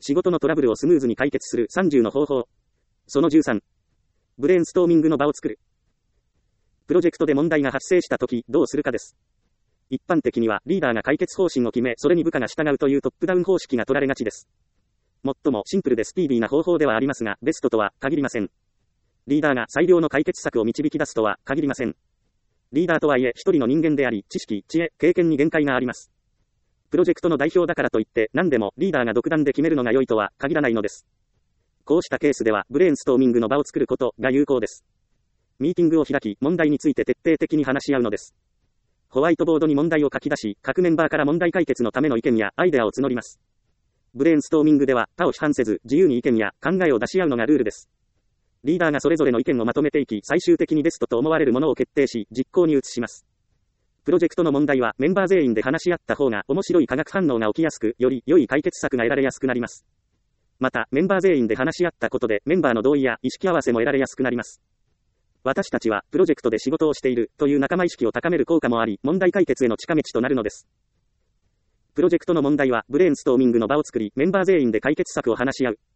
仕事のトラブルをスムーズに解決する30の方法。その13。ブレインストーミングの場を作る。プロジェクトで問題が発生したとき、どうするかです。一般的には、リーダーが解決方針を決め、それに部下が従うというトップダウン方式が取られがちです。最もシンプルでスピーディーな方法ではありますが、ベストとは限りません。リーダーが最良の解決策を導き出すとは限りません。リーダーとはいえ、一人の人間であり、知識、知恵、経験に限界があります。プロジェクトの代表だからといって、何でもリーダーが独断で決めるのが良いとは限らないのです。こうしたケースでは、ブレインストーミングの場を作ることが有効です。ミーティングを開き、問題について徹底的に話し合うのです。ホワイトボードに問題を書き出し、各メンバーから問題解決のための意見やアイデアを募ります。ブレインストーミングでは、他を批判せず、自由に意見や考えを出し合うのがルールです。リーダーがそれぞれの意見をまとめていき、最終的にベストと思われるものを決定し、実行に移します。プロジェクトの問題は、メンバー全員で話し合った方が面白い化学反応が起きやすく、より良い解決策が得られやすくなります。また、メンバー全員で話し合ったことで、メンバーの同意や意識合わせも得られやすくなります。私たちは、プロジェクトで仕事をしている、という仲間意識を高める効果もあり、問題解決への近道となるのです。プロジェクトの問題は、ブレインストーミングの場を作り、メンバー全員で解決策を話し合う。